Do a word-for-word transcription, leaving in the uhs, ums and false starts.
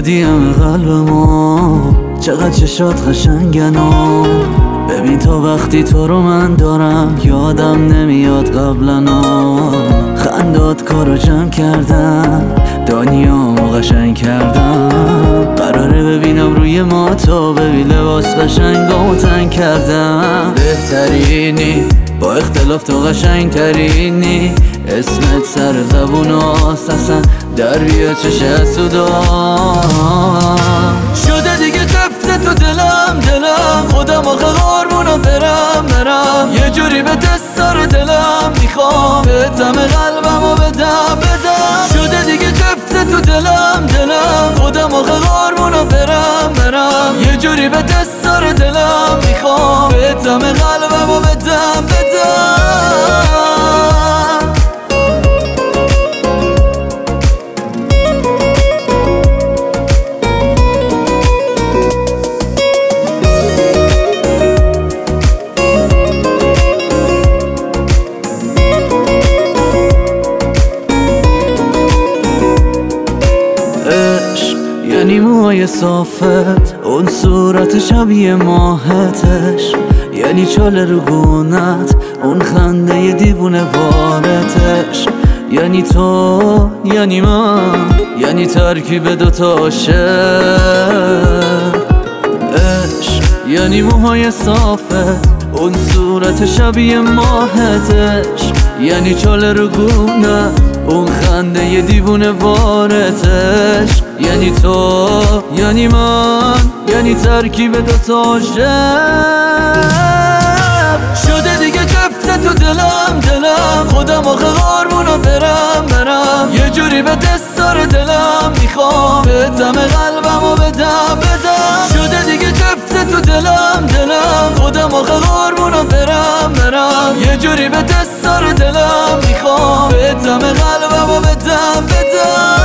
شدیم قلب ما، چقدر چشات قشنگن و ببین تا وقتی تو رو من دارم یادم نمیاد قبلنا. خندات کارو جمع کردم، دنیامو قشنگ کردم. قراره ببینم روی ما تو، ببین لباس قشنگامو تنگ کردم. بهترینی با اختلاف تو قشنگ ترینی، اسمت سر زبوناست اصلا در بیا چش حسودا. شده دیگه تفت تو دلم دلم، خودم آخه قربونو برم برم. یه جوری به دستار دلم میخوام، به دم قلبمو بدم بدم. شده دیگه تفت تو دلم دلم، خودم آخه قربونو برم برم. یه جوری به دستار دلم میخوام، به دم قلبمو بدم بدم. یعنی موهای صافت، اون صورت شبیه ماهتش، یعنی چال رو گونت، اون خنده دیوونه وارتش. یعنی تو یعنی من، یعنی ترکیب دوتا عاشق. عشق یعنی موهای صافت، اون صورت شبیه ماهتش، یعنی چال رو گونت، اون خنده دیوونه وارتش. یعنی تو یعنی من، یعنی ترکیب دوتا عاشق. شده دیگه جفت تو دلم دلم، خودم آخه قربونو برم برم. یه جوری به دستار دلم میخوام، به دم قلبمو بدم بدم. شده دیگه جفت تو دلم دلم، خودم آخه قربونو برم برم. یه جوری به دستار دلم میخوام، به دم قلبمو بدم بدم.